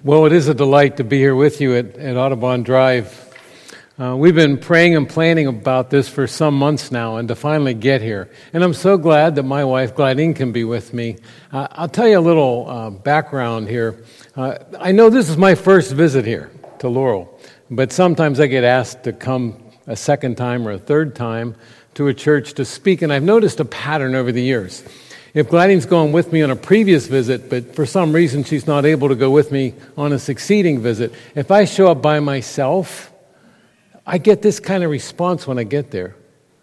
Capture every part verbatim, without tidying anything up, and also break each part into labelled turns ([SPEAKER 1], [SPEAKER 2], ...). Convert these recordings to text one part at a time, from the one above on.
[SPEAKER 1] Well, it is a delight to be here with you at, at Audubon Drive. Uh, we've been praying and planning about this for some months now, and to finally get here. And I'm so glad that my wife, Gladine, can be with me. Uh, I'll tell you a little uh, background here. Uh, I know this is my first visit here to Laurel, but sometimes I get asked to come a second time or a third time to a church to speak, and I've noticed a pattern over the years. If Gladine's gone with me on a previous visit, but for some reason she's not able to go with me on a succeeding visit, if I show up by myself, I get this kind of response when I get there.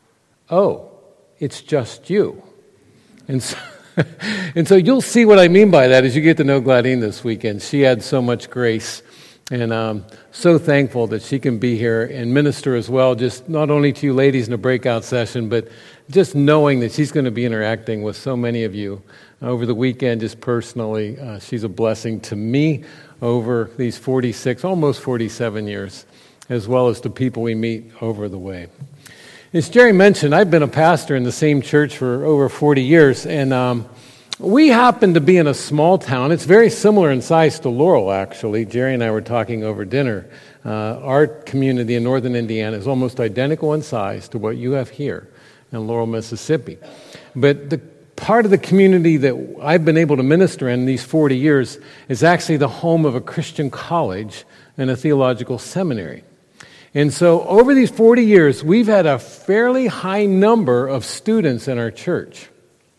[SPEAKER 1] Oh, it's just you. And so, and so you'll see what I mean by that as you get to know Gladine this weekend. She had so much grace, and I'm so thankful that she can be here and minister as well, just not only to you ladies in a breakout session, but just knowing that she's going to be interacting with so many of you over the weekend, just personally. Uh, she's a blessing to me over these forty-six, almost forty-seven years, as well as to people we meet over the way. As Jerry mentioned, I've been a pastor in the same church for over forty years, and um, we happen to be in a small town. It's very similar in size to Laurel, actually. Jerry and I were talking over dinner. Uh, our community in northern Indiana is almost identical in size to what you have here in Laurel, Mississippi. But the part of the community that I've been able to minister in these forty years is actually the home of a Christian college and a theological seminary. And so over these forty years, we've had a fairly high number of students in our church.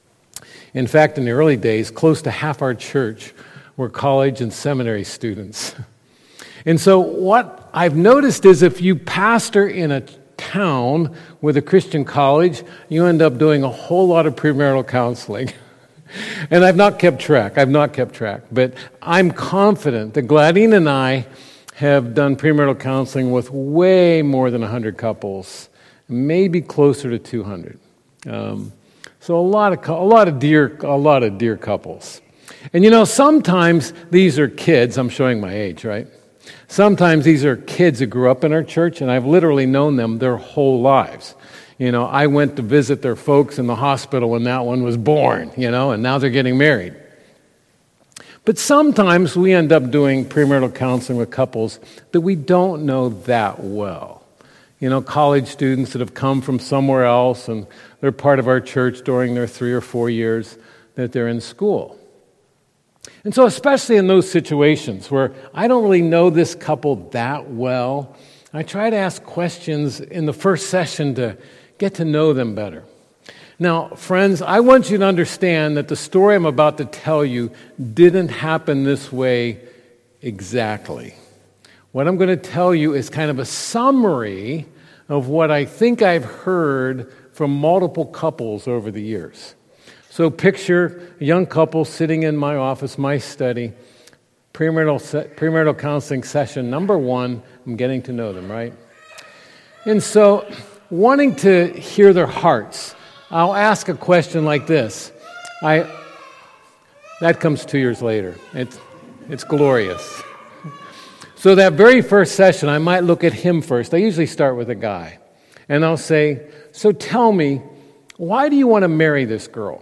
[SPEAKER 1] In fact, in the early days, close to half our church were college and seminary students. And so what I've noticed is if you pastor in a town with a Christian college, you end up doing a whole lot of premarital counseling. And I've not kept track. I've not kept track. But I'm confident that Gladine and I have done premarital counseling with way more than one hundred couples, maybe closer to two hundred. Um, so a lot of a lot of dear a lot of dear couples. And you know, sometimes these are kids. I'm showing my age, right? Sometimes these are kids that grew up in our church, and I've literally known them their whole lives. You know, I went to visit their folks in the hospital when that one was born, you know, and now they're getting married. But sometimes we end up doing premarital counseling with couples that we don't know that well. You know, college students that have come from somewhere else, and they're part of our church during their three or four years that they're in school. And so especially in those situations where I don't really know this couple that well, I try to ask questions in the first session to get to know them better. Now, friends, I want you to understand that the story I'm about to tell you didn't happen this way exactly. What I'm going to tell you is kind of a summary of what I think I've heard from multiple couples over the years. So picture a young couple sitting in my office, my study, premarital, se- premarital counseling session number one. I'm getting to know them, right? And so wanting to hear their hearts, I'll ask a question like this. I that comes two years later. It's, it's glorious. So that very first session, I might look at him first. I usually start with a guy. And I'll say, so tell me, why do you want to marry this girl?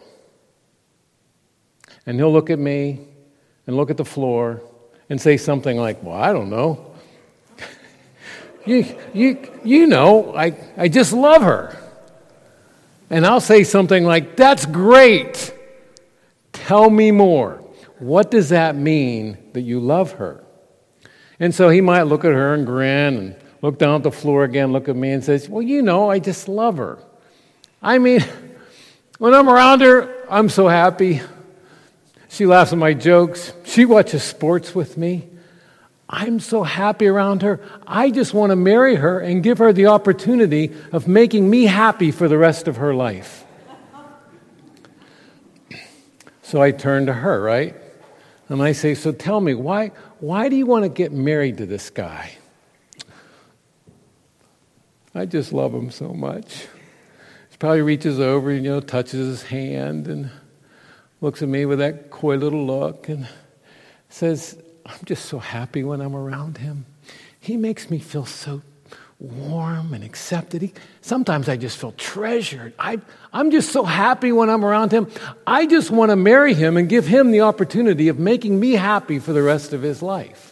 [SPEAKER 1] And he'll look at me and look at the floor and say something like, well, I don't know. you, you, you know, I, I just love her. And I'll say something like, that's great. Tell me more. What does that mean that you love her? And so he might look at her and grin and look down at the floor again, look at me and says, well, you know, I just love her. I mean, when I'm around her, I'm so happy. She laughs at my jokes. She watches sports with me. I'm so happy around her. I just want to marry her and give her the opportunity of making me happy for the rest of her life. So I turn to her, right? And I say, so tell me, why, why do you want to get married to this guy? I just love him so much. He probably reaches over, you know, touches his hand and looks at me with that coy little look and says, I'm just so happy when I'm around him. He makes me feel so warm and accepted. He, sometimes I just feel treasured. I, I'm just so happy when I'm around him. I just want to marry him and give him the opportunity of making me happy for the rest of his life.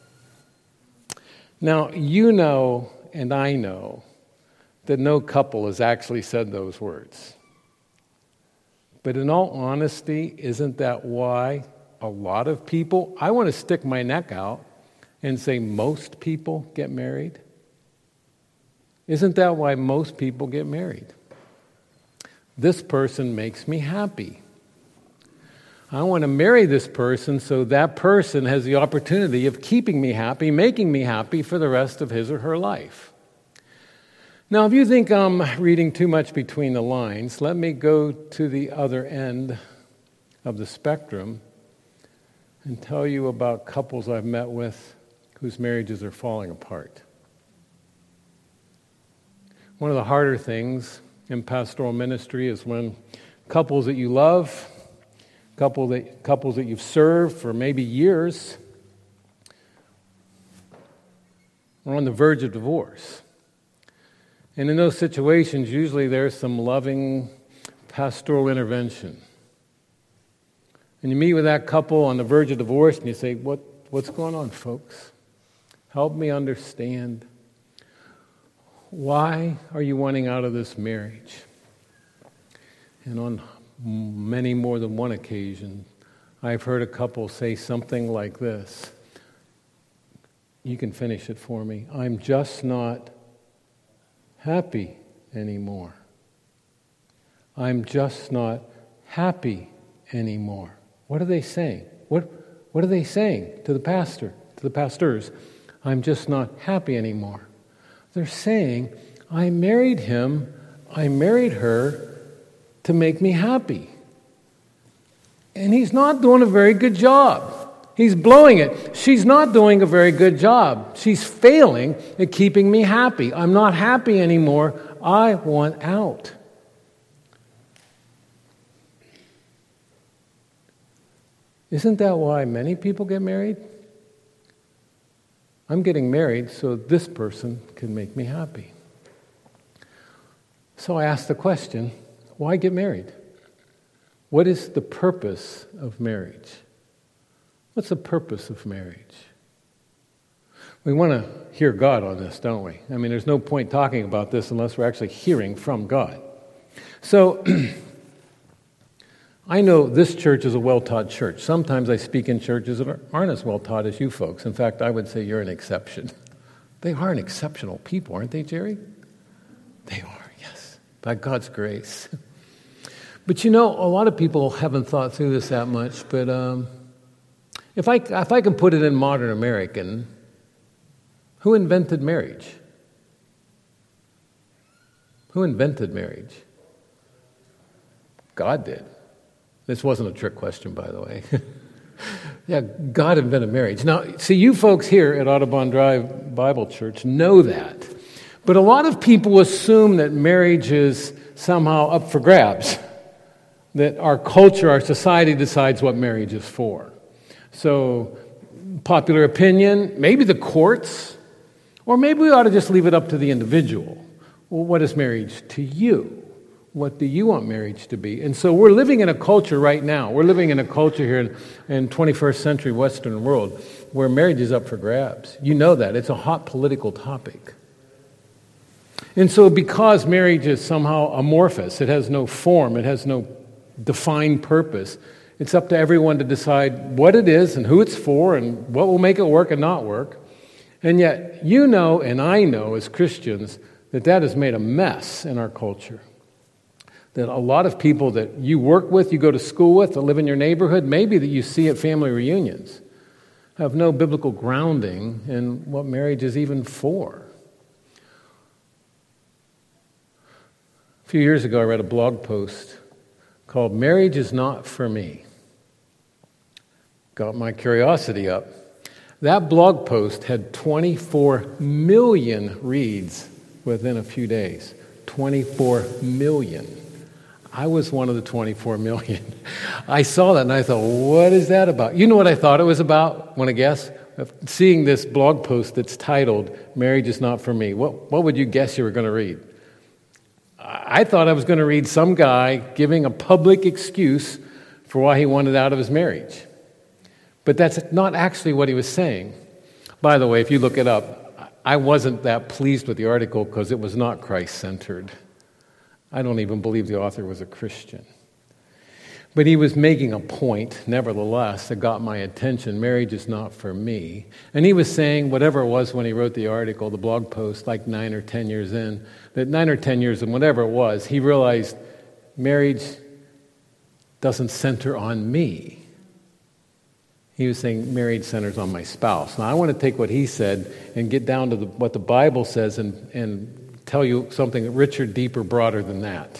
[SPEAKER 1] Now, you know and I know that no couple has actually said those words. But in all honesty, isn't that why a lot of people, I want to stick my neck out and say most people get married? Isn't that why most people get married? This person makes me happy. I want to marry this person so that person has the opportunity of keeping me happy, making me happy for the rest of his or her life. Now, if you think I'm reading too much between the lines, let me go to the other end of the spectrum and tell you about couples I've met with whose marriages are falling apart. One of the harder things in pastoral ministry is when couples that you love, couple that, couples that you've served for maybe years, are on the verge of divorce. And in those situations, usually there's some loving pastoral intervention. And you meet with that couple on the verge of divorce and you say, what, what's going on, folks? Help me understand. Why are you wanting out of this marriage? And on many more than one occasion, I've heard a couple say something like this. You can finish it for me. I'm just not happy anymore. I'm just not happy anymore. What are they saying? What, what are they saying to the pastor, to the pastors? I'm just not happy anymore. They're saying, I married him, I married her to make me happy. And he's not doing a very good job. He's blowing it. She's not doing a very good job. She's failing at keeping me happy. I'm not happy anymore. I want out. Isn't that why many people get married? I'm getting married so this person can make me happy. So I asked the question, why get married? What is the purpose of marriage? What's the purpose of marriage? We want to hear God on this, don't we? I mean, there's no point talking about this unless we're actually hearing from God. So, I know this church is a well-taught church. Sometimes I speak in churches that aren't as well-taught as you folks. In fact, I would say you're an exception. They are an exceptional people, aren't they, Jerry? They are, yes, by God's grace. But you know, a lot of people haven't thought through this that much, but um, if I, if I can put it in modern American, who invented marriage? Who invented marriage? God did. This wasn't a trick question, by the way. Yeah, God invented marriage. Now, see, you folks here at Audubon Drive Bible Church know that. But a lot of people assume that marriage is somehow up for grabs, that our culture, our society decides what marriage is for. So, popular opinion, maybe the courts, or maybe we ought to just leave it up to the individual. Well, what is marriage to you? What do you want marriage to be? And so we're living in a culture right now. We're living in a culture here in, in twenty-first century Western world where marriage is up for grabs. You know that. It's a hot political topic. And so because marriage is somehow amorphous, it has no form, it has no defined purpose, it's up to everyone to decide what it is and who it's for and what will make it work and not work. And yet you know and I know as Christians that that has made a mess in our culture. That a lot of people that you work with, you go to school with, that live in your neighborhood, maybe that you see at family reunions, have no biblical grounding in what marriage is even for. A few years ago, I read a blog post called "Marriage is Not for Me." Got my curiosity up. That blog post had twenty-four million reads within a few days. twenty-four million. I was one of the twenty-four million. I saw that and I thought, what is that about? You know what I thought it was about? Want to guess? of seeing this blog post that's titled, Marriage is Not for Me, what, what would you guess you were going to read? I thought I was going to read some guy giving a public excuse for why he wanted out of his marriage. But that's not actually what he was saying. By the way, if you look it up, I wasn't that pleased with the article because it was not Christ-centered. I don't even believe the author was a Christian. But he was making a point, nevertheless, that got my attention. Marriage is not for me. And he was saying, whatever it was when he wrote the article, the blog post, like nine or ten years in, that nine or ten years in, whatever it was, he realized marriage doesn't center on me. He was saying marriage centers on my spouse. Now, I want to take what he said and get down to the, what the Bible says and, and tell you something richer, deeper, broader than that.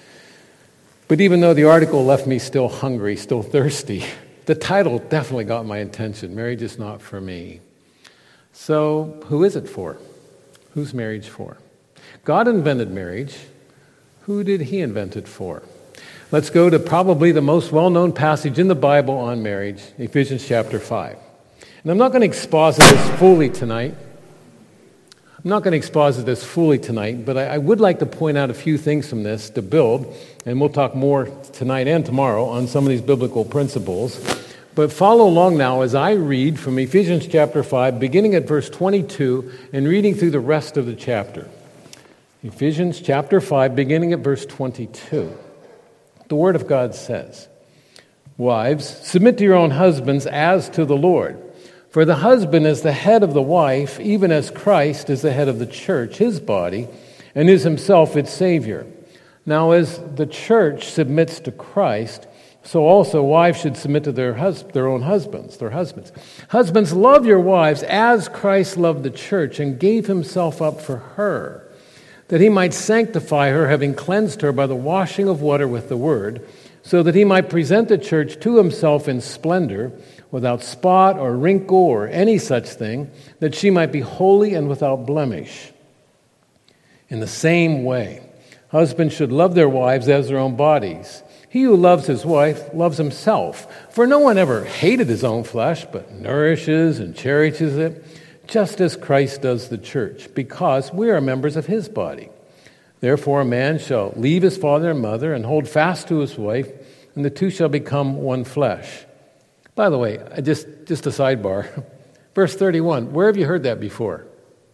[SPEAKER 1] But even though the article left me still hungry, still thirsty, the title definitely got my attention. Marriage is not for me. So who is it for? Who's marriage for? God invented marriage. Who did he invent it for? Let's go to probably the most well-known passage in the Bible on marriage, Ephesians chapter five. And I'm not going to exposit this fully tonight. I'm not going to exposit this fully tonight, but I, I would like to point out a few things from this to build, and we'll talk more tonight and tomorrow on some of these biblical principles. But follow along now as I read from Ephesians chapter five, beginning at verse twenty-two, and reading through the rest of the chapter. Ephesians chapter five, beginning at verse twenty-two. The Word of God says, Wives, submit to your own husbands as to the Lord. For the husband is the head of the wife, even as Christ is the head of the church, his body, and is himself its Savior. Now as the church submits to Christ, so also wives should submit to their, hus- their own husbands, their husbands. Husbands, love your wives as Christ loved the church and gave himself up for her, that he might sanctify her, having cleansed her by the washing of water with the word, so that he might present the church to himself in splendor, without spot or wrinkle or any such thing, that she might be holy and without blemish. In the same way, husbands should love their wives as their own bodies. He who loves his wife loves himself, for no one ever hated his own flesh, but nourishes and cherishes it, just as Christ does the church, because we are members of his body. Therefore a man shall leave his father and mother and hold fast to his wife, and the two shall become one flesh. By the way, just, just a sidebar. Verse thirty-one, where have you heard that before?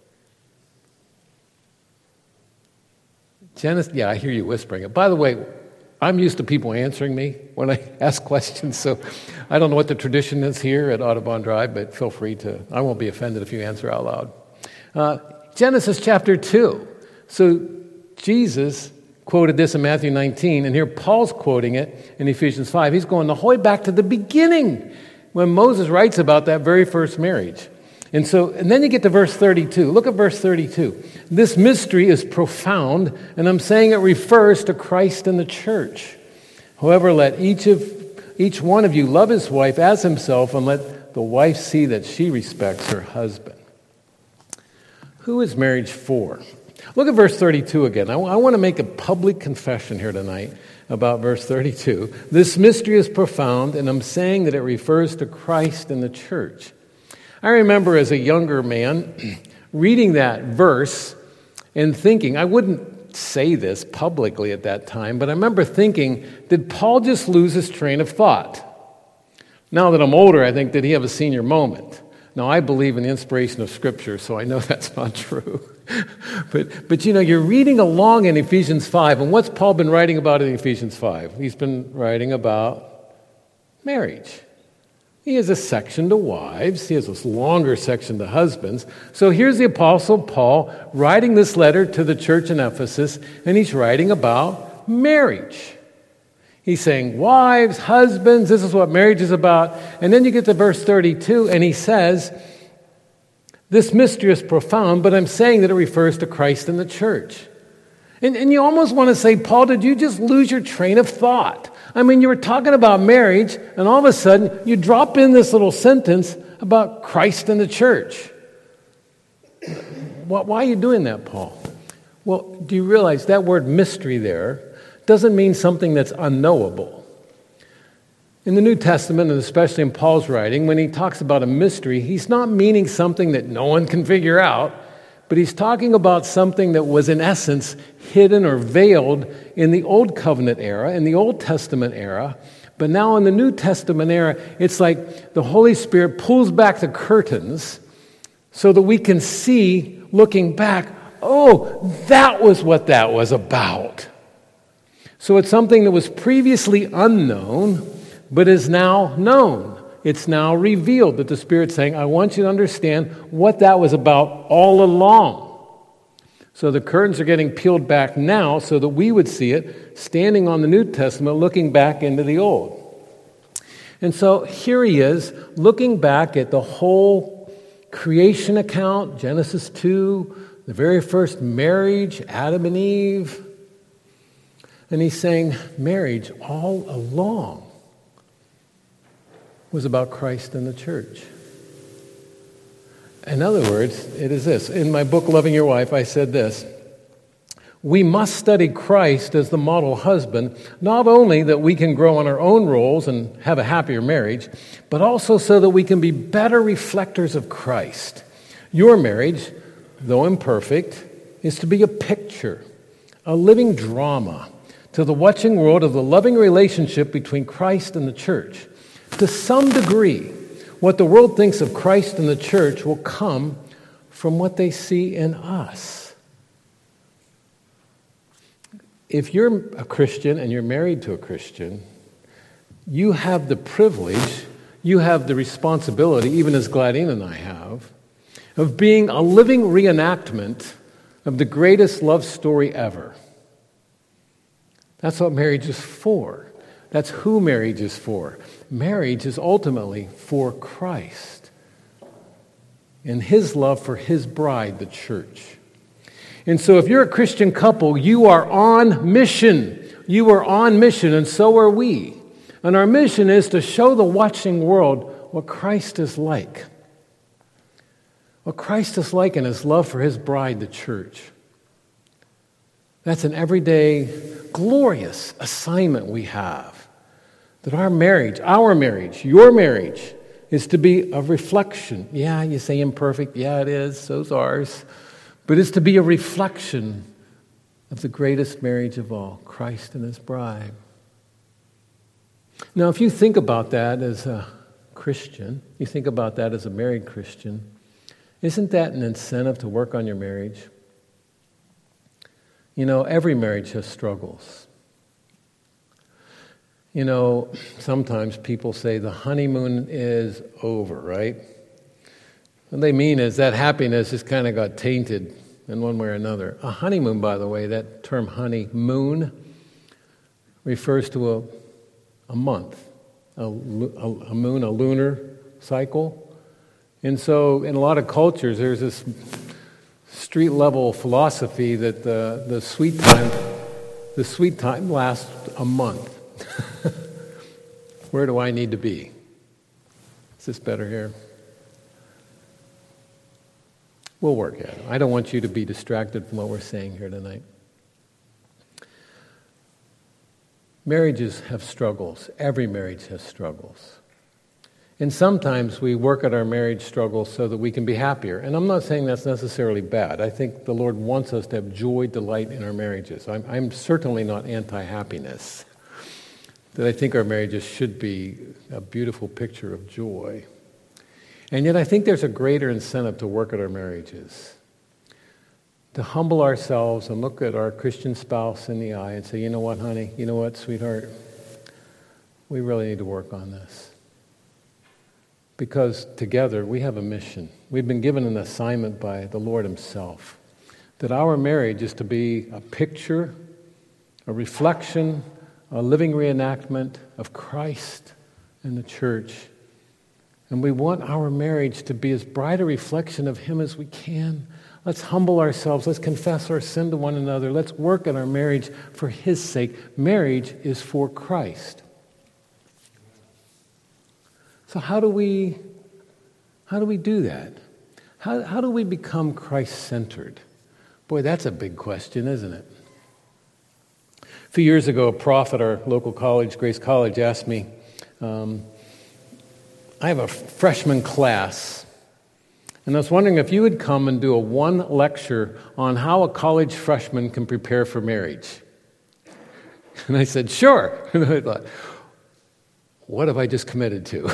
[SPEAKER 1] Genesis, yeah, I hear you whispering it. By the way, I'm used to people answering me when I ask questions, so I don't know what the tradition is here at Audubon Drive, but feel free to, I won't be offended if you answer out loud. Uh, Genesis chapter two. So Jesus quoted this in Matthew nineteen, and here Paul's quoting it in Ephesians five. He's going the whole way back to the beginning when Moses writes about that very first marriage. And so, and then you get to verse thirty-two. Look at verse thirty-two. This mystery is profound, and I'm saying it refers to Christ and the church. However, let each of each one of you love his wife as himself, and let the wife see that she respects her husband. Who is marriage for? Look at verse thirty-two again. I, w- I want to make a public confession here tonight about verse thirty-two. This mystery is profound, and I'm saying that it refers to Christ and the church. I remember as a younger man reading that verse and thinking, I wouldn't say this publicly at that time, but I remember thinking, did Paul just lose his train of thought? Now that I'm older, I think, did he have a senior moment? Now, I believe in the inspiration of Scripture, so I know that's not true. but, but you know, you're reading along in Ephesians five, and what's Paul been writing about in Ephesians five? He's been writing about marriage. He has a section to wives. He has this longer section to husbands. So here's the Apostle Paul writing this letter to the church in Ephesus, and he's writing about marriage. He's saying, wives, husbands, this is what marriage is about. And then you get to verse thirty-two, and he says, this mystery is profound, but I'm saying that it refers to Christ and the church. And, and you almost want to say, Paul, did you just lose your train of thought? I mean, you were talking about marriage, and all of a sudden, you drop in this little sentence about Christ and the church. Why are you doing that, Paul? Well, do you realize that word mystery there doesn't mean something that's unknowable. In the New Testament, and especially in Paul's writing, when he talks about a mystery, he's not meaning something that no one can figure out, but he's talking about something that was in essence hidden or veiled in the Old Covenant era, in the Old Testament era. But now in the New Testament era, it's like the Holy Spirit pulls back the curtains so that we can see, looking back, oh, that was what that was about. So it's something that was previously unknown, but is now known. It's now revealed that the Spirit's saying, I want you to understand what that was about all along. So the curtains are getting peeled back now so that we would see it, standing on the New Testament, looking back into the Old. And so here he is, looking back at the whole creation account, Genesis two, the very first marriage, Adam and Eve. And he's saying, marriage all along was about Christ and the church. In other words, it is this. In my book, Loving Your Wife, I said this: we must study Christ as the model husband, not only that we can grow in our own roles and have a happier marriage, but also so that we can be better reflectors of Christ. Your marriage, though imperfect, is to be a picture, a living drama to the watching world of the loving relationship between Christ and the church. To some degree, what the world thinks of Christ and the church will come from what they see in us. If you're a Christian and you're married to a Christian, you have the privilege, you have the responsibility, even as Gladine and I have, of being a living reenactment of the greatest love story ever. That's what marriage is for. That's who marriage is for. Marriage is ultimately for Christ and His love for His bride, the church. And so if you're a Christian couple, you are on mission. You are on mission, and so are we. And our mission is to show the watching world what Christ is like. What Christ is like in His love for His bride, the church. That's an everyday, glorious assignment we have. That our marriage, our marriage, your marriage, is to be a reflection. Yeah, you say imperfect. Yeah, it is. So's ours. But it's to be a reflection of the greatest marriage of all, Christ and His bride. Now, if you think about that as a Christian, you think about that as a married Christian, isn't that an incentive to work on your marriage? You know, every marriage has struggles. You know, sometimes people say the honeymoon is over, right? What they mean is that happiness just kind of got tainted in one way or another. A honeymoon, by the way, that term honeymoon refers to a, a month, a, a, a moon, a lunar cycle. And so in a lot of cultures, there's this street-level philosophy that the, the sweet time, the sweet time lasts a month. Where do I need to be? Is this better here? We'll work at it. I don't want you to be distracted from what we're saying here tonight. Marriages have struggles. Every marriage has struggles. And sometimes we work at our marriage struggles so that we can be happier. And I'm not saying that's necessarily bad. I think the Lord wants us to have joy, delight in our marriages. I'm, I'm certainly not anti-happiness. That I think our marriages should be a beautiful picture of joy. And yet I think there's a greater incentive to work at our marriages. To humble ourselves and look at our Christian spouse in the eye and say, you know what, honey, you know what, sweetheart, we really need to work on this. Because together we have a mission. We've been given an assignment by the Lord Himself. That our marriage is to be a picture, a reflection, a living reenactment of Christ and the church. And we want our marriage to be as bright a reflection of Him as we can. Let's humble ourselves. Let's confess our sin to one another. Let's work at our marriage for His sake. Marriage is for Christ. So how do we, how do we do that? How, how do we become Christ-centered? Boy, that's a big question, isn't it? A few years ago, a prof at our local college, Grace College, asked me, Um, I have a freshman class, and I was wondering if you would come and do a one lecture on how a college freshman can prepare for marriage. And I said, sure. And I thought, what have I just committed to?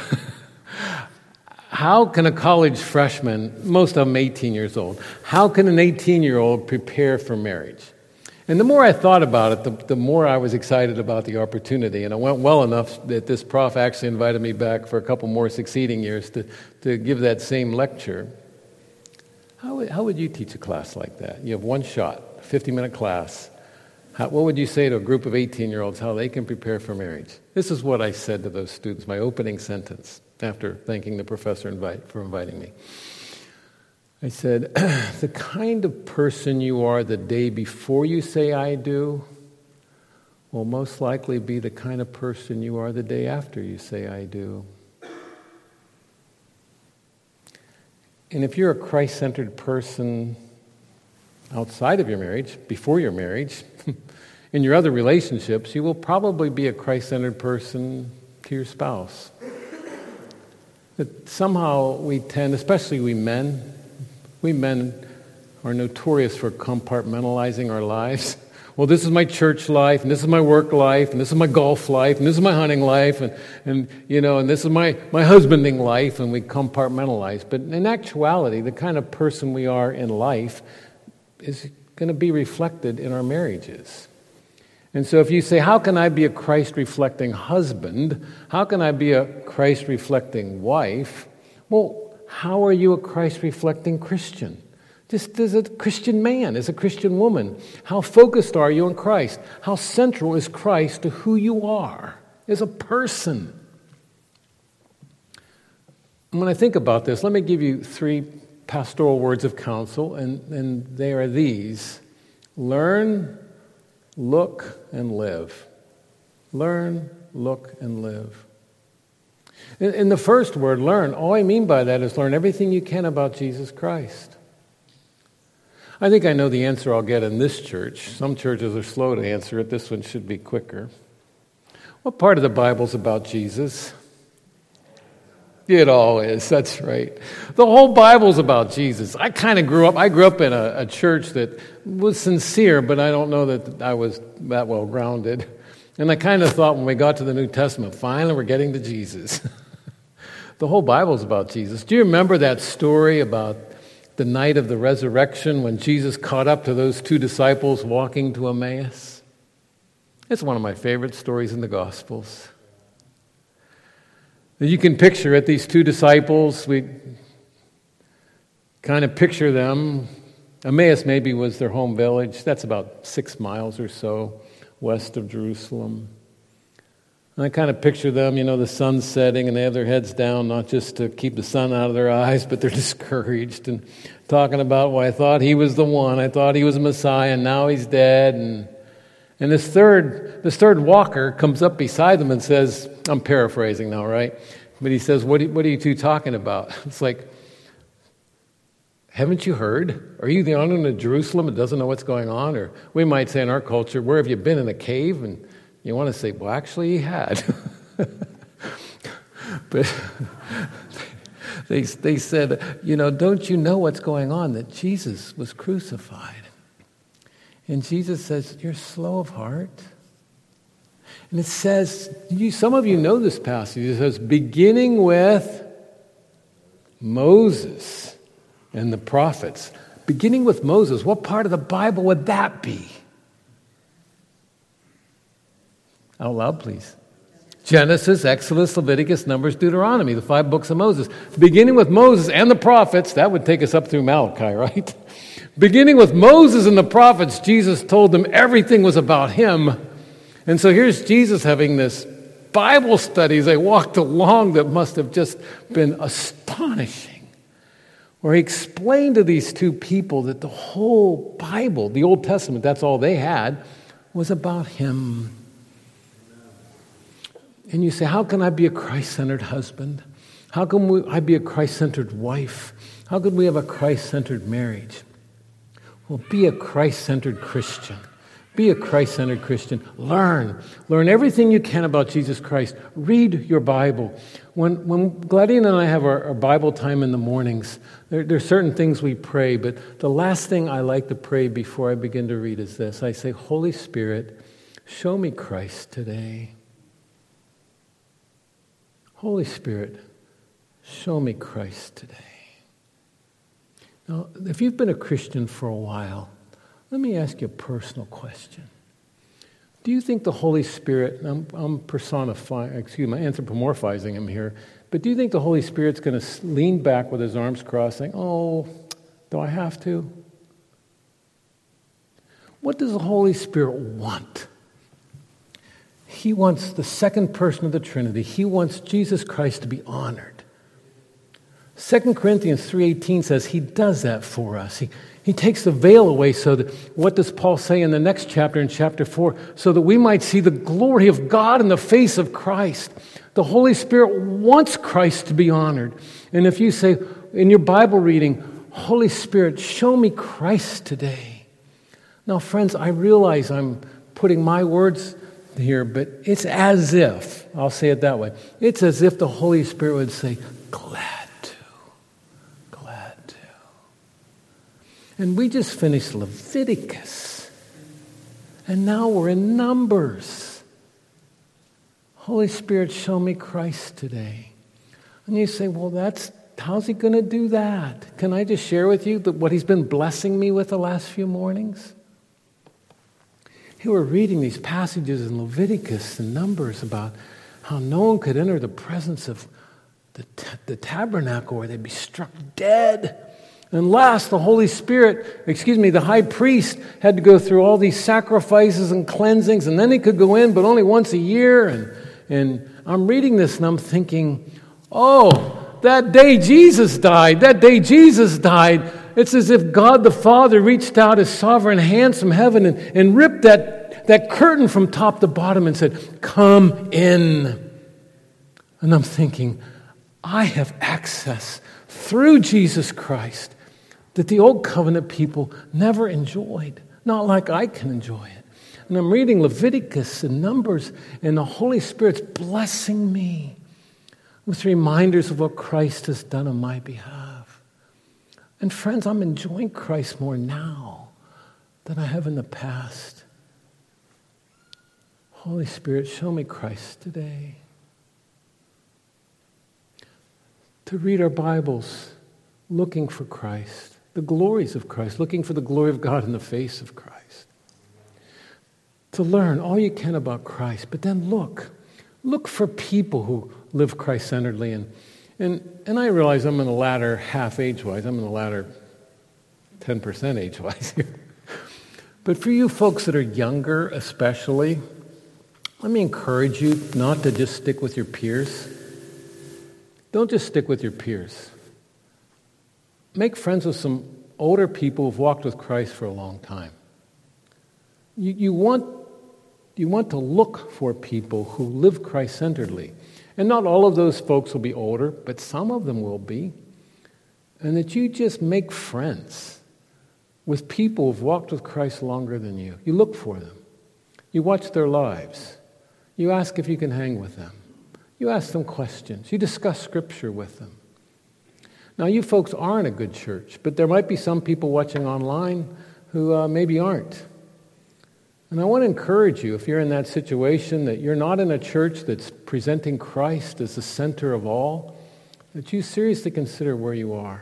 [SPEAKER 1] How can a college freshman, most of them eighteen years old, how can an eighteen-year-old prepare for marriage? And the more I thought about it, the, the more I was excited about the opportunity. And it went well enough that this prof actually invited me back for a couple more succeeding years to, to give that same lecture. How would, how would you teach a class like that? You have one shot, a fifty-minute class. How, what would you say to a group of eighteen-year-olds, how they can prepare for marriage? This is what I said to those students, my opening sentence, after thanking the professor invite, for inviting me. I said, the kind of person you are the day before you say I do will most likely be the kind of person you are the day after you say I do. And if you're a Christ-centered person outside of your marriage, before your marriage, in your other relationships, you will probably be a Christ-centered person to your spouse. But somehow we tend, especially we men, we men are notorious for compartmentalizing our lives. Well, this is my church life, and this is my work life, and this is my golf life, and this is my hunting life, and, and you know, and this is my, my husbanding life, and we compartmentalize. But in actuality, the kind of person we are in life is going to be reflected in our marriages. And so if you say, how can I be a Christ-reflecting husband? How can I be a Christ-reflecting wife? Well, how are you a Christ-reflecting Christian? Just as a Christian man, as a Christian woman. How focused are you on Christ? How central is Christ to who you are as a person? And when I think about this, let me give you three pastoral words of counsel, and, and they are these. Learn, look, and live. Learn, look, and live. In, in the first word, learn, all I mean by that is learn everything you can about Jesus Christ. I think I know the answer I'll get in this church. Some churches are slow to answer it. This one should be quicker. What part of the Bible's about Jesus? It all is, that's right. The whole Bible's about Jesus. I kind of grew up, I grew up in a, a church that was sincere, but I don't know that I was that well grounded. And I kind of thought when we got to the New Testament, finally we're getting to Jesus. The whole Bible's about Jesus. Do you remember that story about the night of the resurrection when Jesus caught up to those two disciples walking to Emmaus? It's one of my favorite stories in the Gospels. You can picture it, these two disciples, we kind of picture them. Emmaus maybe was their home village. That's about six miles or so west of Jerusalem. And I kind of picture them, you know, the sun's setting and they have their heads down, not just to keep the sun out of their eyes, but they're discouraged and talking about, well, I thought he was the one. I thought he was a Messiah, and now he's dead. And and this third, this third walker comes up beside them and says, I'm paraphrasing now, right? But he says, what are, what are you two talking about? It's like, haven't you heard? Are you the only one in Jerusalem that doesn't know what's going on? Or we might say in our culture, where have you been, in a cave? And you want to say, well, actually he had. But they, they said, you know, don't you know what's going on? That Jesus was crucified. And Jesus says, you're slow of heart. And it says, you, some of you know this passage. It says, beginning with Moses and the prophets. Beginning with Moses. What part of the Bible would that be? Out loud, please. Genesis, Exodus, Leviticus, Numbers, Deuteronomy, the five books of Moses. Beginning with Moses and the prophets, that would take us up through Malachi, right? Beginning with Moses and the prophets, Jesus told them everything was about him. And so here's Jesus having this Bible study as they walked along that must have just been astonishing. Where he explained to these two people that the whole Bible, the Old Testament, that's all they had, was about him. And you say, how can I be a Christ-centered husband? How can we, I be a Christ-centered wife? How can we have a Christ-centered marriage? Well, be a Christ-centered Christian. Be a Christ-centered Christian. Learn. Learn everything you can about Jesus Christ. Read your Bible. When when Gladine and I have our, our Bible time in the mornings, there, there are certain things we pray, but the last thing I like to pray before I begin to read is this. I say, Holy Spirit, show me Christ today. Holy Spirit, show me Christ today. Now, if you've been a Christian for a while, let me ask you a personal question. Do you think the Holy Spirit, I'm, I'm personifying, excuse me, anthropomorphizing him here, but do you think the Holy Spirit's going to lean back with his arms crossed saying, oh, do I have to? What does the Holy Spirit want? He wants the second person of the Trinity. He wants Jesus Christ to be honored. Second Corinthians three eighteen says he does that for us. He, he takes the veil away so that, what does Paul say in the next chapter, in chapter four? So that we might see the glory of God in the face of Christ. The Holy Spirit wants Christ to be honored. And if you say in your Bible reading, Holy Spirit, show me Christ today. Now, friends, I realize I'm putting my words here, but it's as if, I'll say it that way, it's as if the Holy Spirit would say, glad to, glad to. And we just finished Leviticus, and now we're in Numbers. Holy Spirit, show me Christ today. And you say, well, that's, how's he going to do that? Can I just share with you that what he's been blessing me with the last few mornings? We were reading these passages in Leviticus and Numbers about how no one could enter the presence of the, t- the tabernacle or they'd be struck dead. And last, the Holy Spirit, excuse me, the high priest had to go through all these sacrifices and cleansings, and then he could go in, but only once a year. And, and I'm reading this and I'm thinking, oh, that day Jesus died, that day Jesus died, it's as if God the Father reached out his sovereign hands from heaven and, and ripped that, that curtain from top to bottom and said, come in. And I'm thinking, I have access through Jesus Christ that the old covenant people never enjoyed. Not like I can enjoy it. And I'm reading Leviticus and Numbers, and the Holy Spirit's blessing me with reminders of what Christ has done on my behalf. And friends, I'm enjoying Christ more now than I have in the past. Holy Spirit, show me Christ today. To read our Bibles, looking for Christ, the glories of Christ, looking for the glory of God in the face of Christ. To learn all you can about Christ, but then look. Look for people who live Christ-centeredly. And, and, and I realize I'm in the latter half age-wise. I'm in the latter ten percent age-wise here. But for you folks that are younger especially, let me encourage you not to just stick with your peers. Don't just stick with your peers. Make friends with some older people who've walked with Christ for a long time. You, you want You want to look for people who live Christ-centeredly. And not all of those folks will be older, but some of them will be. And that you just make friends with people who've walked with Christ longer than you. You look for them. You watch their lives. You ask if you can hang with them. You ask them questions. You discuss Scripture with them. Now, you folks are in a good church, but there might be some people watching online who uh, maybe aren't. And I want to encourage you, if you're in that situation, that you're not in a church that's presenting Christ as the center of all, that you seriously consider where you are.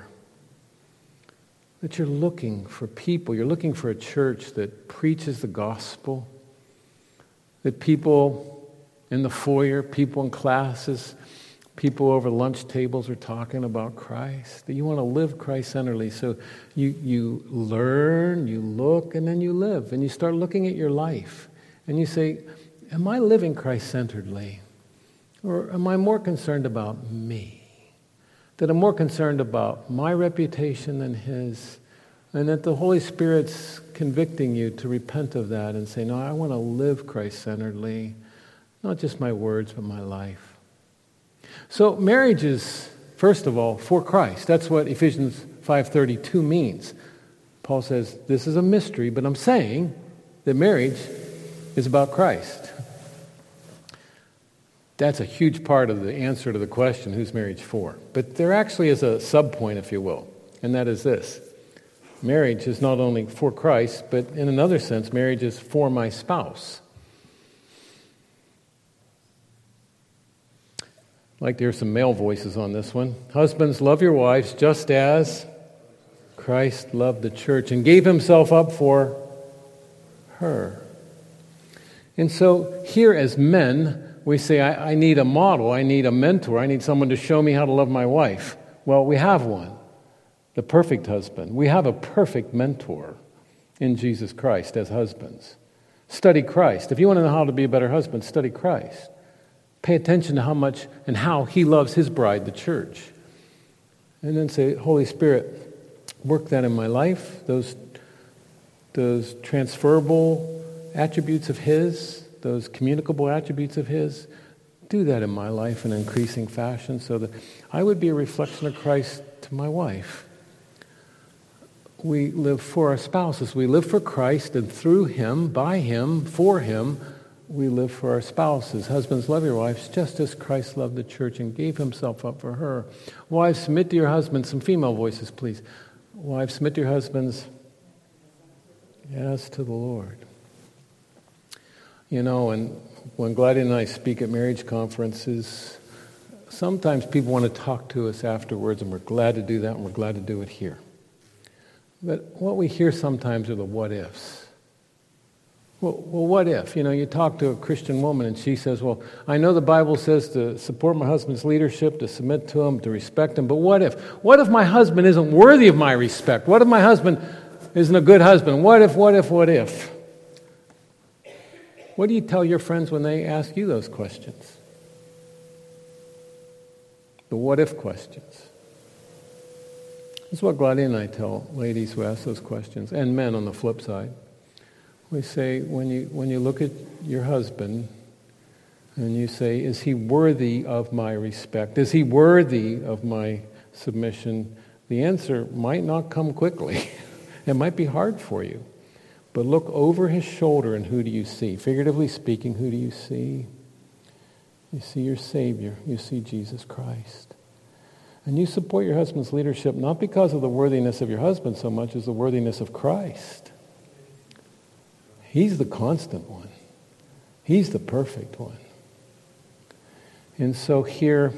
[SPEAKER 1] That you're looking for people, you're looking for a church that preaches the gospel, that people in the foyer, people in classes, people over lunch tables are talking about Christ, that you want to live Christ-centeredly. So you, you learn, you look, and then you live. And you start looking at your life. And you say, am I living Christ-centeredly? Or am I more concerned about me? That I'm more concerned about my reputation than his? And that the Holy Spirit's convicting you to repent of that and say, no, I want to live Christ-centeredly. Not just my words, but my life. So marriage is, first of all, for Christ. That's what Ephesians five thirty-two means. Paul says, this is a mystery, but I'm saying that marriage is about Christ. That's a huge part of the answer to the question, who's marriage for? But there actually is a sub-point, if you will, and that is this. Marriage is not only for Christ, but in another sense, marriage is for my spouse. I'd like to hear some male voices on this one. Husbands, love your wives just as Christ loved the church and gave himself up for her. And so here as men, we say, I, I need a model, I need a mentor, I need someone to show me how to love my wife. Well, we have one, the perfect husband. We have a perfect mentor in Jesus Christ as husbands. Study Christ. If you want to know how to be a better husband, study Christ. Pay attention to how much and how he loves his bride, the church. And then say, Holy Spirit, work that in my life, those, those transferable attributes of his, those communicable attributes of his, do that in my life in increasing fashion so that I would be a reflection of Christ to my wife. We live for our spouses. We live for Christ, and through him, by him, for him, we live for our spouses. Husbands, love your wives just as Christ loved the church and gave himself up for her. Wives, submit to your husbands. Some female voices, please. Wives, submit to your husbands as to the Lord. You know, and when Gladys and I speak at marriage conferences, sometimes people want to talk to us afterwards, and we're glad to do that, and we're glad to do it here. But what we hear sometimes are the what-ifs. Well, well, what if? You know, you talk to a Christian woman and she says, well, I know the Bible says to support my husband's leadership, to submit to him, to respect him, but what if? What if my husband isn't worthy of my respect? What if my husband isn't a good husband? What if, what if, what if? What do you tell your friends when they ask you those questions? The what if questions. This is what Gladys and I tell ladies who ask those questions, and men on the flip side. We say, when you when you look at your husband and you say, is he worthy of my respect? Is he worthy of my submission? The answer might not come quickly. It might be hard for you. But look over his shoulder and who do you see? Figuratively speaking, who do you see? You see your Savior. You see Jesus Christ. And you support your husband's leadership not because of the worthiness of your husband so much as the worthiness of Christ. He's the constant one. He's the perfect one. And so here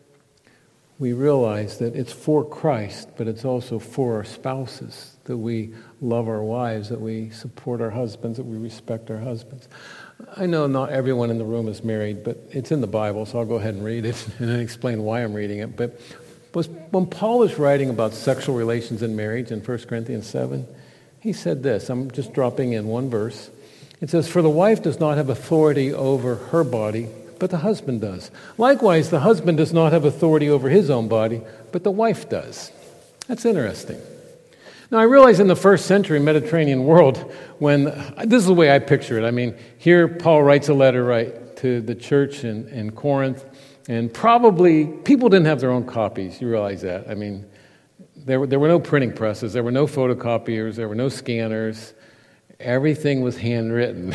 [SPEAKER 1] we realize that it's for Christ, but it's also for our spouses, that we love our wives, that we support our husbands, that we respect our husbands. I know not everyone in the room is married, but it's in the Bible, so I'll go ahead and read it and then explain why I'm reading it. But when Paul is writing about sexual relations in marriage in First Corinthians seven, he said this. I'm just dropping in one verse. It says, for the wife does not have authority over her body, but the husband does. Likewise, the husband does not have authority over his own body, but the wife does. That's interesting. Now, I realize in the first century Mediterranean world, when, this is the way I picture it. I mean, here Paul writes a letter, right, to the church in, in Corinth, and probably people didn't have their own copies. You realize that. I mean, There were, there were no printing presses, there were no photocopiers, there were no scanners. Everything was handwritten.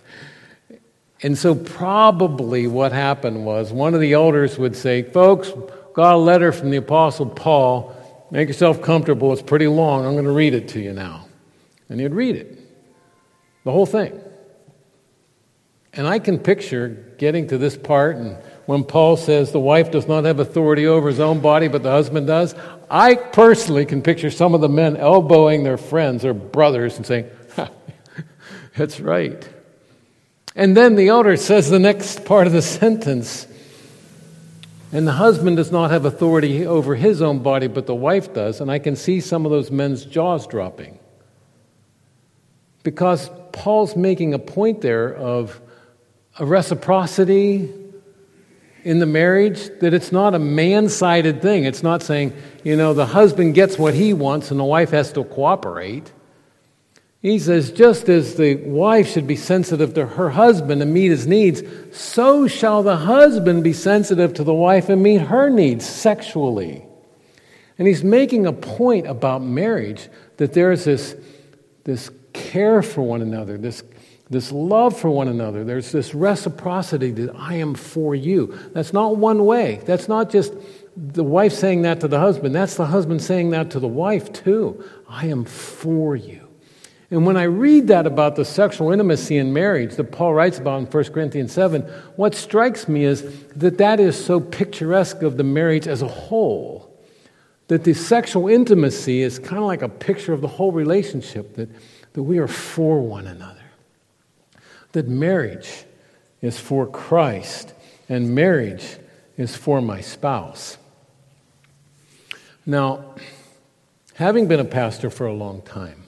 [SPEAKER 1] And so probably what happened was one of the elders would say, folks, got a letter from the Apostle Paul. Make yourself comfortable. It's pretty long. I'm going to read it to you now. And he'd read it. The whole thing. And I can picture getting to this part, and when Paul says the wife does not have authority over his own body, but the husband does, I personally can picture some of the men elbowing their friends or brothers and saying, ha, that's right. And then the elder says the next part of the sentence, and the husband does not have authority over his own body, but the wife does. And I can see some of those men's jaws dropping. Because Paul's making a point there of a reciprocity in the marriage, that it's not a man-sided thing. It's not saying, you know, the husband gets what he wants and the wife has to cooperate. He says, just as the wife should be sensitive to her husband and meet his needs, so shall the husband be sensitive to the wife and meet her needs sexually. And he's making a point about marriage, that there is this, this care for one another, this this love for one another. There's this reciprocity that I am for you. That's not one way. That's not just the wife saying that to the husband. That's the husband saying that to the wife too. I am for you. And when I read that about the sexual intimacy in marriage that Paul writes about in First Corinthians seven, what strikes me is that that is so picturesque of the marriage as a whole, that the sexual intimacy is kind of like a picture of the whole relationship, that, that we are for one another, that marriage is for Christ and marriage is for my spouse. Now, having been a pastor for a long time,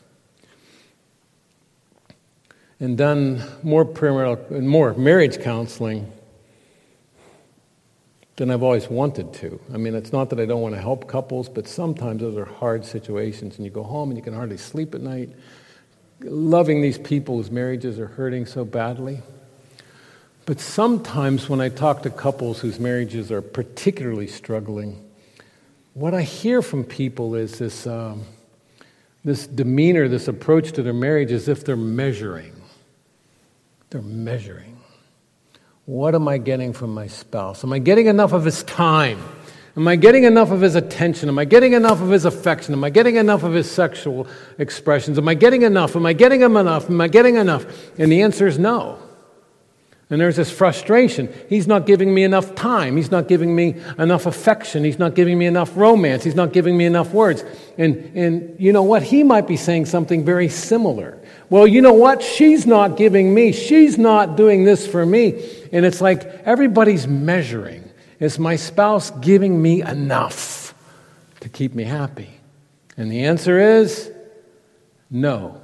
[SPEAKER 1] and done more premarital, more marriage counseling than I've always wanted to. I mean, it's not that I don't want to help couples, but sometimes those are hard situations, and you go home and you can hardly sleep at night, loving these people whose marriages are hurting so badly. But sometimes when I talk to couples whose marriages are particularly struggling, what I hear from people is this, um, this demeanor, this approach to their marriage as if they're measuring. They're measuring. What am I getting from my spouse? Am I getting enough of his time? Am I getting enough of his attention? Am I getting enough of his affection? Am I getting enough of his sexual expressions? Am I getting enough? Am I getting him enough? Am I getting enough? And the answer is no. And there's this frustration. He's not giving me enough time. He's not giving me enough affection. He's not giving me enough romance. He's not giving me enough words. And, and you know what? He might be saying something very similar. Well, you know what? She's not giving me. She's not doing this for me. And it's like everybody's measuring. Is my spouse giving me enough to keep me happy? And the answer is no.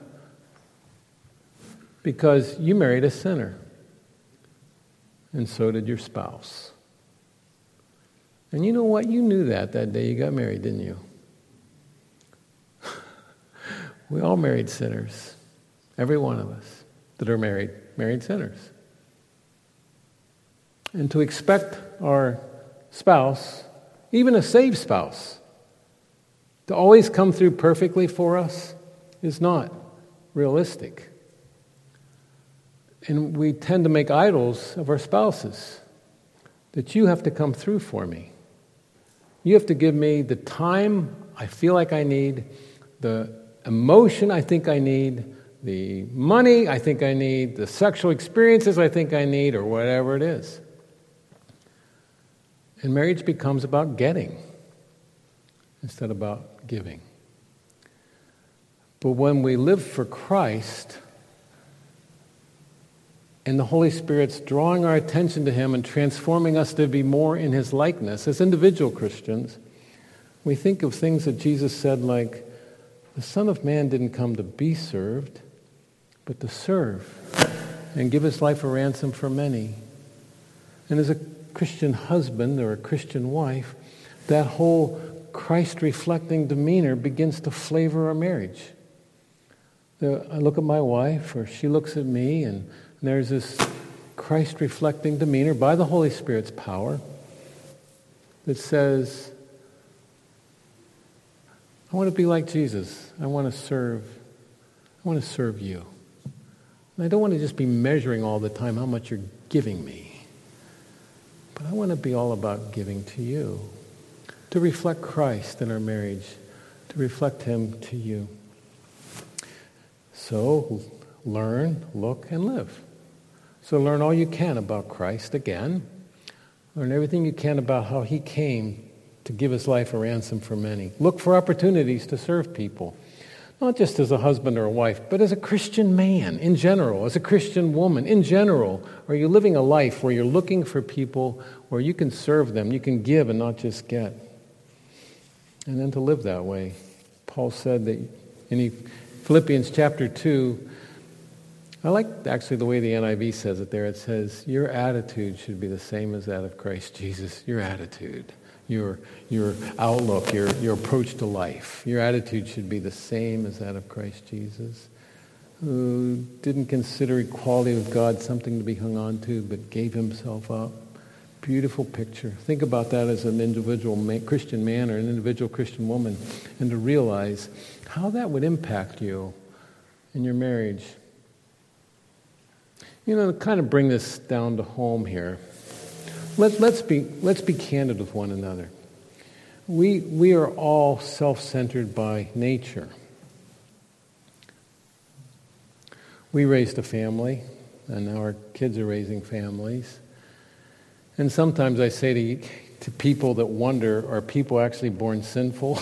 [SPEAKER 1] Because you married a sinner. And so did your spouse. And you know what? You knew that that day you got married, didn't you? We all married sinners. Every one of us that are married, married sinners. And to expect our spouse, even a saved spouse, to always come through perfectly for us is not realistic. And we tend to make idols of our spouses. That you have to come through for me. You have to give me the time I feel like I need, the emotion I think I need, the money I think I need, the sexual experiences I think I need, or whatever it is. And marriage becomes about getting instead of about giving. But when we live for Christ, and the Holy Spirit's drawing our attention to Him and transforming us to be more in His likeness, as individual Christians, we think of things that Jesus said like, the Son of Man didn't come to be served, but to serve and give His life a ransom for many. And as a Christian husband or a Christian wife, that whole Christ-reflecting demeanor begins to flavor our marriage. The, I look at my wife, or she looks at me, and there's this Christ-reflecting demeanor by the Holy Spirit's power that says, I want to be like Jesus. I want to serve. I want to serve you. And I don't want to just be measuring all the time how much you're giving me. But I want to be all about giving to you. To reflect Christ in our marriage. To reflect Him to you. So, learn, look, and live. So learn all you can about Christ again. Learn everything you can about how He came to give His life a ransom for many. Look for opportunities to serve people. Not just as a husband or a wife, but as a Christian man in general, as a Christian woman in general. Are you living a life where you're looking for people where you can serve them, you can give and not just get? And then to live that way. Paul said that in Philippians chapter two, I like actually the way the N I V says it there. It says, your attitude should be the same as that of Christ Jesus. Your attitude, your your outlook, your, your approach to life. Your attitude should be the same as that of Christ Jesus, who didn't consider equality with God something to be hung on to, but gave Himself up. Beautiful picture. Think about that as an individual Christian man or an individual Christian woman, and to realize how that would impact you in your marriage. You know, to kind of bring this down to home here, let, let's be let's be candid with one another. We we are all self-centered by nature. We raised a family, and now our kids are raising families. And sometimes I say to, to people that wonder, are people actually born sinful?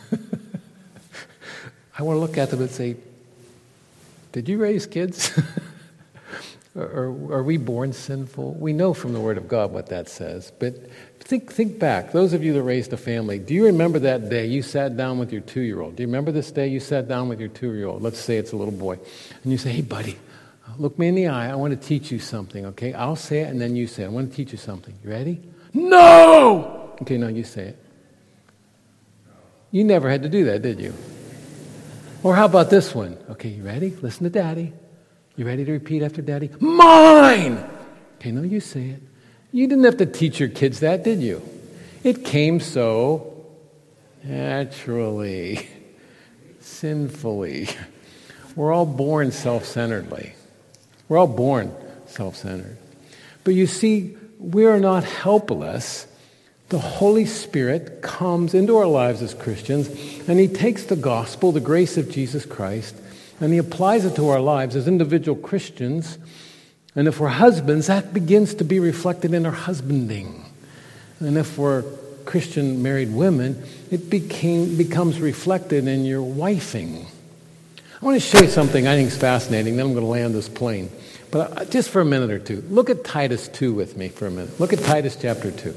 [SPEAKER 1] I want to look at them and say, did you raise kids? or, or are we born sinful? We know from the Word of God what that says. But think think back. Those of you that raised a family, do you remember that day you sat down with your two-year-old? Do you remember this day you sat down with your two-year-old? Let's say it's a little boy. And you say, hey, buddy, look me in the eye. I want to teach you something, okay? I'll say it, and then you say it. I want to teach you something. You ready? No! Okay, now you say it. You never had to do that, did you? Or how about this one? Okay, you ready? Listen to Daddy. You ready to repeat after Daddy? Mine! Okay, now you say it. You didn't have to teach your kids that, did you? It came so naturally, sinfully. We're all born self-centeredly. We're all born self-centered. But you see, we are not helpless. The Holy Spirit comes into our lives as Christians, and He takes the gospel, the grace of Jesus Christ, and He applies it to our lives as individual Christians. And if we're husbands, that begins to be reflected in our husbanding. And if we're Christian married women, it became, becomes reflected in your wifing. I want to show you something I think is fascinating, then I'm going to land this plane. But just for a minute or two, look at Titus two with me for a minute. Look at Titus chapter two.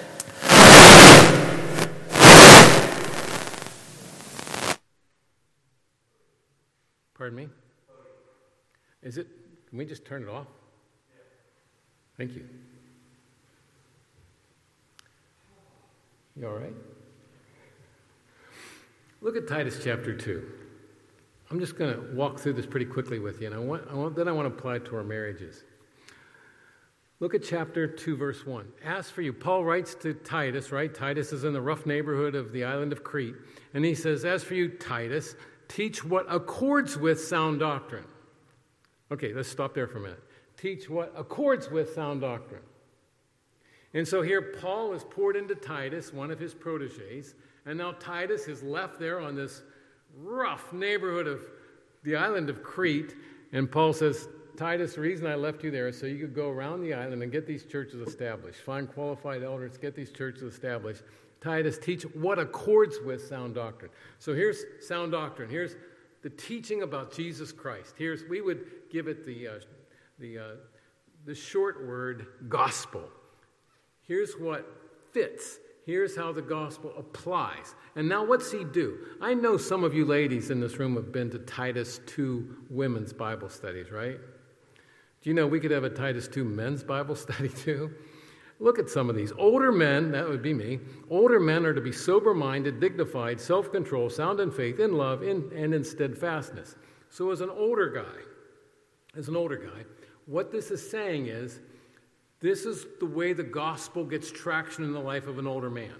[SPEAKER 1] Pardon me? Is it? Can we just turn it off? Thank you. You all right? Look at Titus chapter two. I'm just going to walk through this pretty quickly with you, and I want, I want, then I want to apply it to our marriages. Look at chapter two, verse one. As for you, Paul writes to Titus, right? Titus is in the rough neighborhood of the island of Crete, and he says, as for you, Titus, teach what accords with sound doctrine. Okay, let's stop there for a minute. Teach what accords with sound doctrine. And so here Paul is poured into Titus, one of his proteges, and now Titus is left there on this rough neighborhood of the island of Crete, and Paul says, Titus, the reason I left you there is so you could go around the island and get these churches established. Find qualified elders, get these churches established. Titus, teach what accords with sound doctrine. So here's sound doctrine. Here's the teaching about Jesus Christ. Here's, we would give it the, uh, the, uh, the short word gospel. Here's what fits. Here's how the gospel applies. And now what's he do? I know some of you ladies in this room have been to Titus two women's Bible studies, right? Do you know we could have a Titus two men's Bible study too? Look at some of these. Older men, that would be me, older men are to be sober-minded, dignified, self-controlled, sound in faith, in love, in, and in steadfastness. So as an older guy, as an older guy, what this is saying is, this is the way the gospel gets traction in the life of an older man.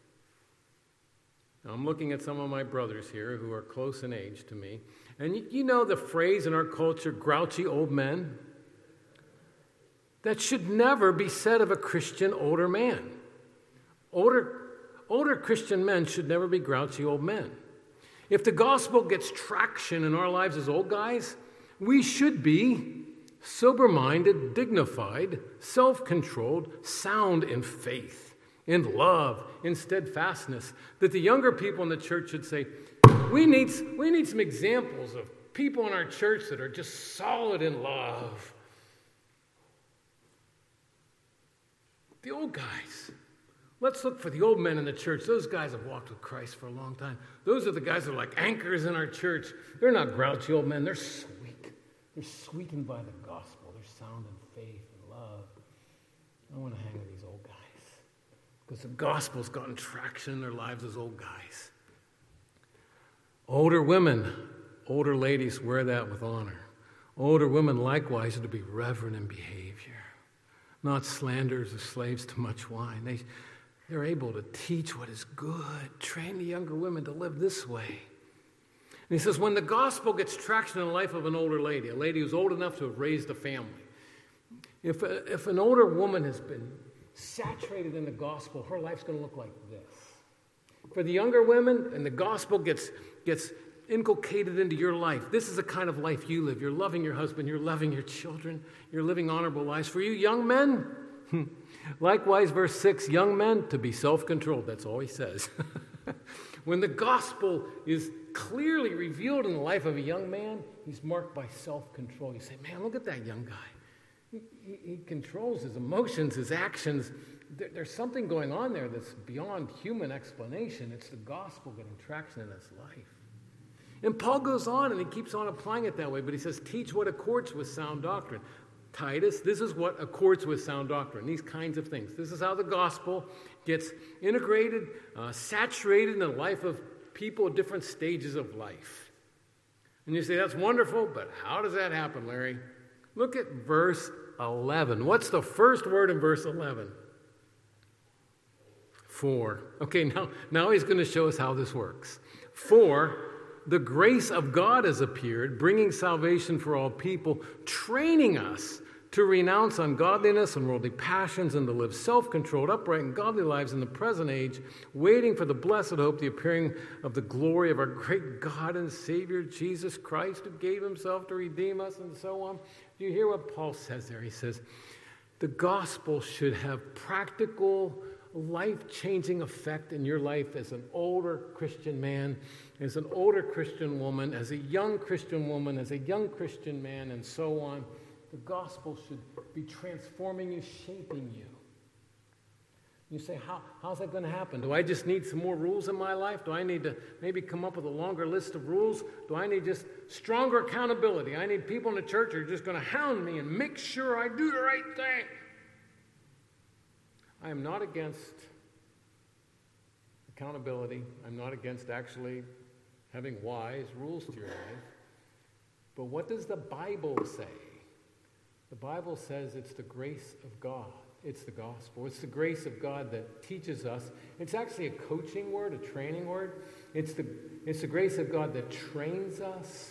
[SPEAKER 1] Now, I'm looking at some of my brothers here who are close in age to me. And you, you know the phrase in our culture, grouchy old men? That should never be said of a Christian older man. Older, older Christian men should never be grouchy old men. If the gospel gets traction in our lives as old guys, we should be sober-minded, dignified, self-controlled, sound in faith, in love, in steadfastness. That the younger people in the church should say, we need, we need some examples of people in our church that are just solid in love. The old guys. Let's look for the old men in the church. Those guys have walked with Christ for a long time. Those are the guys that are like anchors in our church. They're not grouchy old men. They're sweet. They're sweetened by the gospel. They're sound in faith and love. I want to hang with these old guys because the gospel's gotten traction in their lives as old guys. Older women, older ladies wear that with honor. Older women likewise are to be reverent in behavior, not slanderers or slaves to much wine. They, they're able to teach what is good, train the younger women to live this way. And he says, when the gospel gets traction in the life of an older lady, a lady who's old enough to have raised a family, If, a, if an older woman has been saturated in the gospel, her life's going to look like this. For the younger women, and the gospel gets, gets inculcated into your life, this is the kind of life you live. You're loving your husband, you're loving your children, you're living honorable lives. For you young men, likewise, verse six, young men, to be self-controlled. That's all he says. When the gospel is clearly revealed in the life of a young man, he's marked by self-control. You say, man, look at that young guy. He, he, he controls his emotions, his actions. There, there's something going on there that's beyond human explanation. It's the gospel getting traction in his life. And Paul goes on and he keeps on applying it that way, but he says, teach what accords with sound doctrine. Titus, this is what accords with sound doctrine, these kinds of things. This is how the gospel gets integrated, uh, saturated in the life of people at different stages of life. And you say, that's wonderful, but how does that happen, Larry? Look at verse eleven. What's the first word in verse eleven? For. Okay, now, now he's going to show us how this works. For the grace of God has appeared, bringing salvation for all people, training us to renounce ungodliness and worldly passions and to live self-controlled, upright, and godly lives in the present age, waiting for the blessed hope, the appearing of the glory of our great God and Savior, Jesus Christ, who gave himself to redeem us, and so on. Do you hear what Paul says there? He says, the gospel should have practical, life-changing effect in your life as an older Christian man, as an older Christian woman, as a young Christian woman, as a young Christian man, and so on. The gospel should be transforming you, shaping you. You say, How, how's that going to happen? Do I just need some more rules in my life? Do I need to maybe come up with a longer list of rules? Do I need just stronger accountability? I need people in the church who are just going to hound me and make sure I do the right thing. I am not against accountability. I'm not against actually having wise rules to your life. But what does the Bible say? The Bible says it's the grace of God. It's the gospel. It's the grace of God that teaches us. It's actually a coaching word, a training word. It's the, it's the grace of God that trains us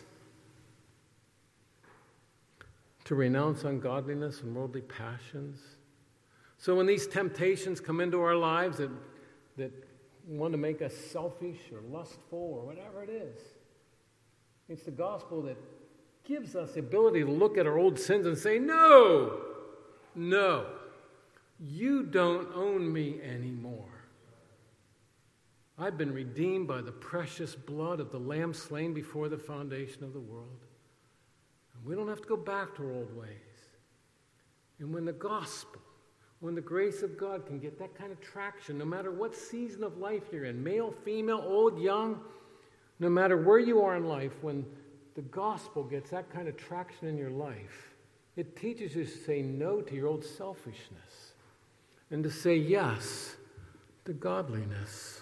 [SPEAKER 1] to renounce ungodliness and worldly passions. So when these temptations come into our lives that, that want to make us selfish or lustful or whatever it is, it's the gospel that gives us the ability to look at our old sins and say, no, no, you don't own me anymore. I've been redeemed by the precious blood of the Lamb slain before the foundation of the world. And we don't have to go back to our old ways. And when the gospel, when the grace of God can get that kind of traction, no matter what season of life you're in, male, female, old, young, no matter where you are in life, when the gospel gets that kind of traction in your life, it teaches you to say no to your old selfishness and to say yes to godliness.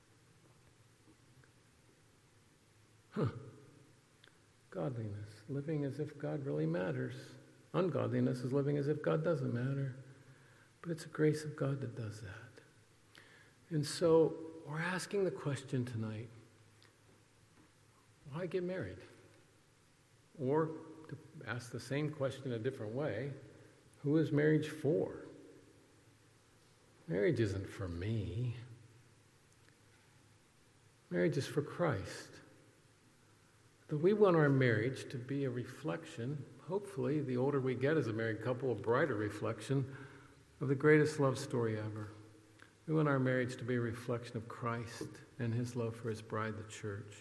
[SPEAKER 1] Huh. Godliness, living as if God really matters. Ungodliness is living as if God doesn't matter. But it's the grace of God that does that. And so we're asking the question tonight, why get married? Or, to ask the same question a different way, who is marriage for? Marriage isn't for me. Marriage is for Christ. That we want our marriage to be a reflection, hopefully, the older we get as a married couple, a brighter reflection of the greatest love story ever. We want our marriage to be a reflection of Christ and his love for his bride, the church.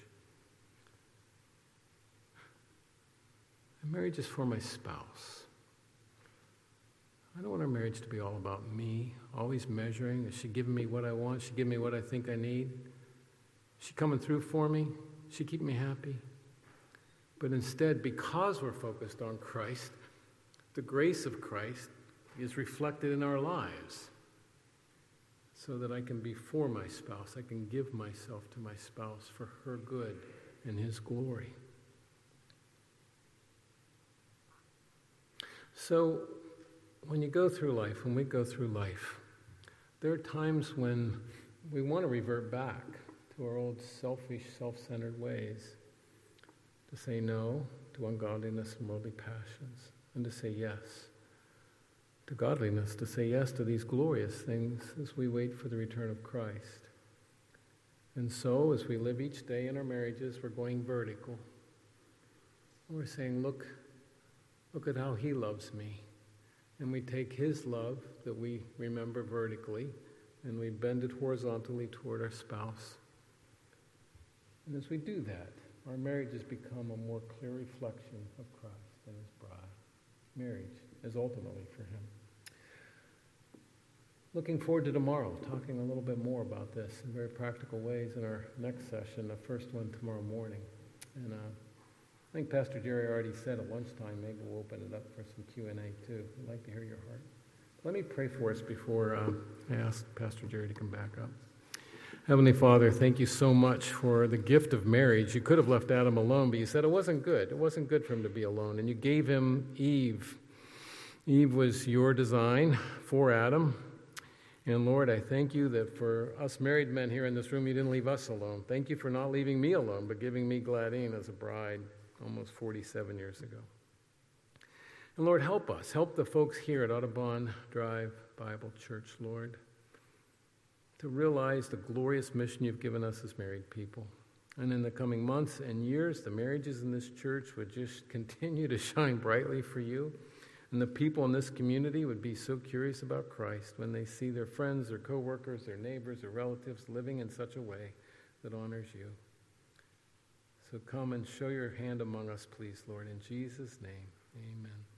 [SPEAKER 1] And marriage is for my spouse. I don't want our marriage to be all about me, always measuring. Is she giving me what I want? Is she giving me what I think I need? Is she coming through for me? Is she keeping me happy? But instead, because we're focused on Christ, the grace of Christ is reflected in our lives so that I can be for my spouse. I can give myself to my spouse for her good and his glory. So when you go through life, when we go through life, there are times when we want to revert back to our old selfish, self-centered ways, to say no to ungodliness and worldly passions, and to say yes to godliness, to say yes to these glorious things as we wait for the return of Christ. And so, as we live each day in our marriages, we're going vertical. We're saying, look, look at how he loves me. And we take his love that we remember vertically, and we bend it horizontally toward our spouse. And as we do that, our marriages become a more clear reflection of Christ and his bride. Marriage is ultimately for him. Looking forward to tomorrow, talking a little bit more about this in very practical ways in our next session, the first one tomorrow morning. And uh, I think Pastor Jerry already said at lunchtime, maybe we'll open it up for some Q and A too. I'd like to hear your heart. Let me pray for us before uh, I ask Pastor Jerry to come back up. Heavenly Father, thank you so much for the gift of marriage. You could have left Adam alone, but you said it wasn't good. It wasn't good for him to be alone. And you gave him Eve. Eve was your design for Adam. And Lord, I thank you that for us married men here in this room, you didn't leave us alone. Thank you for not leaving me alone, but giving me Gladine as a bride almost forty-seven years ago. And Lord, help us. Help the folks here at Audubon Drive Bible Church, Lord, to realize the glorious mission you've given us as married people. And in the coming months and years, the marriages in this church would just continue to shine brightly for you. And the people in this community would be so curious about Christ when they see their friends, their co-workers, their neighbors, their relatives living in such a way that honors you. So come and show your hand among us, please, Lord. In Jesus' name, amen.